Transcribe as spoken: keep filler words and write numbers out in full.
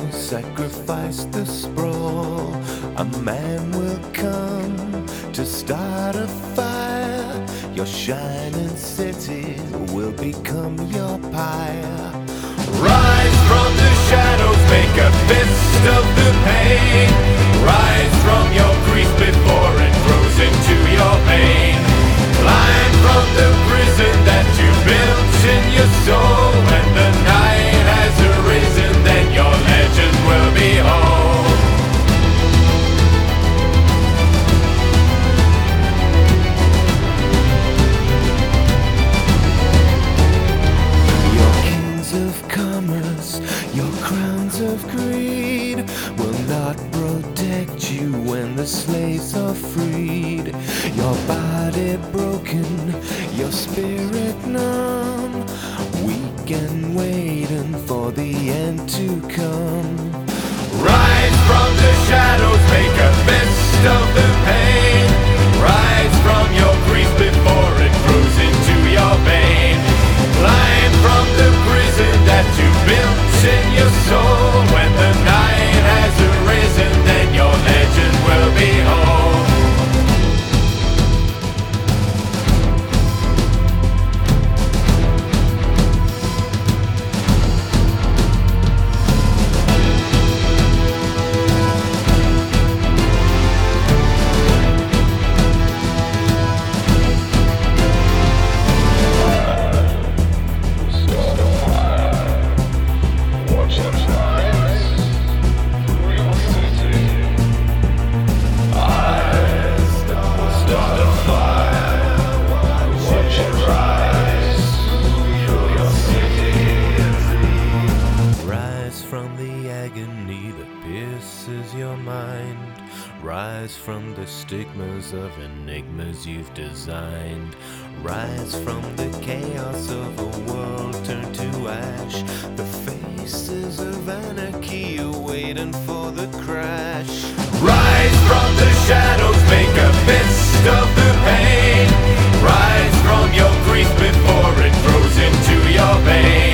sacrifice the sprawl. A man will come to start a fire. Your shining city will become your pyre. Rise from the shadows, make a fist of the pain. Rise from your grief before it grows into your vein. Climb from the prison that you built in your soul. When the night has arisen, then your legend will be whole. Your kings of commerce, your crowns of greed will not protect you when the slaves are freed. Your body broken, your spirit numb, weak and waiting for the end to come. Rise from the shadows, make a fist of the pain. Rise from your grief before it grows into your vein. Climb from the prison that you built in your soul. When the night has arisen, then your legend will be whole. From the agony that pierces your mind. Rise from the stigmas of enigmas you've designed. Rise from the chaos of a world turned to ash. The faces of anarchy are waiting for the crash. Rise from the shadows, make a fist of the pain. Rise from your grief before it grows into your vein.